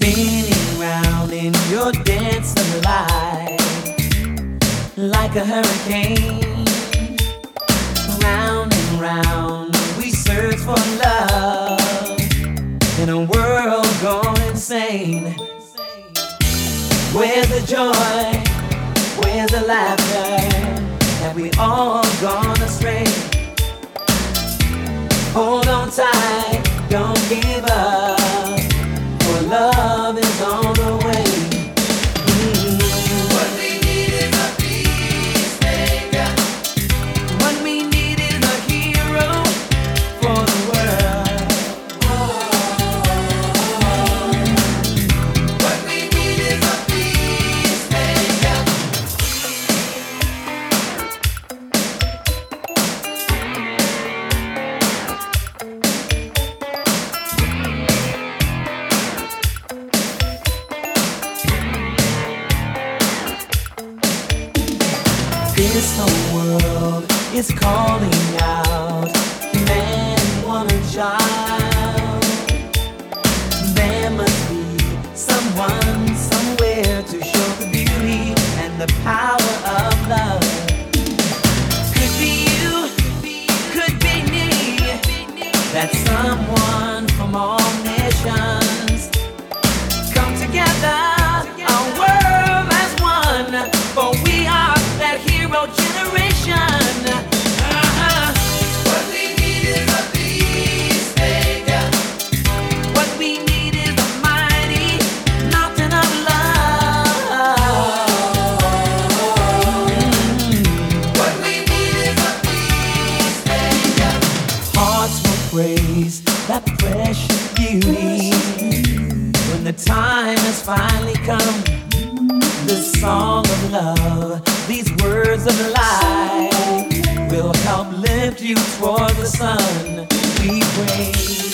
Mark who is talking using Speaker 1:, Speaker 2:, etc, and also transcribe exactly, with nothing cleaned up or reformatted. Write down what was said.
Speaker 1: spinning round in your dance of life like a hurricane. Round and round we search for love in a world gone insane. Where's the joy? Where's the laughter? Have we all gone astray? Hold on tight, don't give up, for love is on the way. Mm. What we need is a peacemaker. What we need is a hero for the world. What we need is a peacemaker. This whole world is calling out, man, woman, child. There must be someone somewhere to show the beauty and the power of love. Could be you, could be me. That someone from all nations come together, our world as one, for we are that hero generation. Uh-huh. What we need is a peacemaker. What we need is a mighty mountain of love. Mm. What we need is a peacemaker. Hearts will praise that precious beauty when the time has finally come. This song of love, these words of life will help lift you toward the sun. We pray.